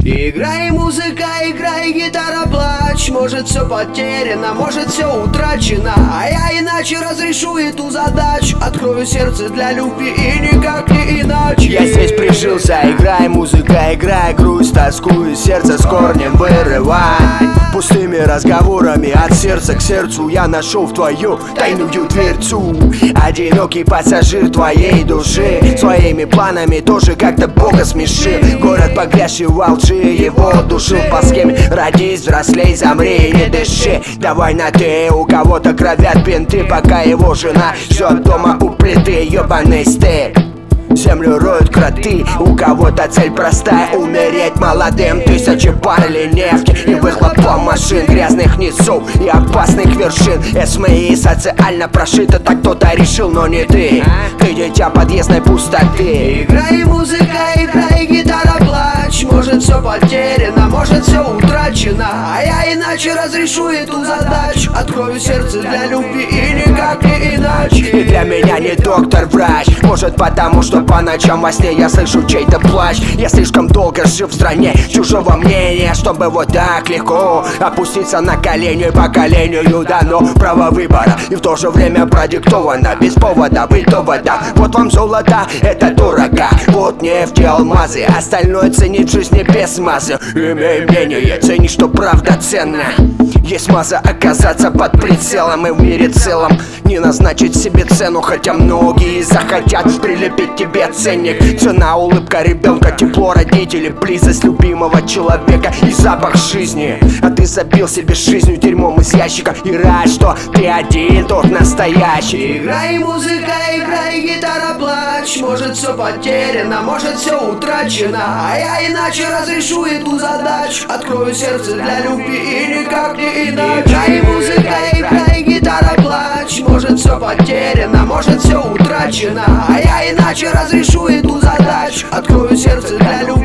Играй, музыка, играй, гитара, плачь. Может все потеряно, может все утрачено, а я иначе разрешу эту задачу. Открою сердце для любви и никак не иначе. Я здесь прижился, играй, музыка, играй. Грусть, тоскую, сердце с корнем вырывай. Пустыми разговорами от сердца к сердцу я нашел в твою тайную дверцу. Одинокий пассажир твоей души, своими планами тоже как-то Бога смешил. Город погрязший во лжи, его душил по схеме: родись, взрослей, замри и не дыши. Давай на ты, у кого-то кровят бинты, пока его жена ждет дома у плиты. Ёбаный стиль. Землю роют кроты, у кого-то цель простая — умереть молодым. Тысячи баррелей нефти и выхлопом машин, грязных низов и опасных вершин. СМИ социально прошито, так кто-то решил, но не ты. Ты дитя подъездной пустоты. Играй, музыка, играй, гитара, плачь. Может все потеряно, может все утрачено, а я иначе разрешу эту задачу. Открою сердце для любви и никак не иначе. И для меня не доктор-врач, может потому, что по ночам во сне я слышу чей-то плач. Я слишком долго жил в стране чужого мнения, чтобы вот так легко опуститься на колени. Поколению дано право выбора, и в то же время продиктовано без повода, быть довода. Вот вам золото, это дорого, вот нефть и алмазы, остальное ценить в жизни без смазы. Имей мнение, цени, что правда ценна. Есть масса оказаться под прицелом, и в мире целом не назначить себе цену, хотя многие захотят прилепить тебе ценник. Цена — улыбка ребенка, тепло родителей, близость любимого человека и запах жизни. А ты забил себе жизнью дерьмом из ящика и рад, что ты один, тот настоящий. Играй, музыка, играй, гитара, плачь. Может все потеряно, может все утрачено, а я иначе разрешу эту задачу. Открою сердце для любви и никак не иначе. Играй, музыка, играй, гитара, плачь. Может все потеряно, может все утрачено, а я иначе разрешу эту задачу. Открою сердце для любви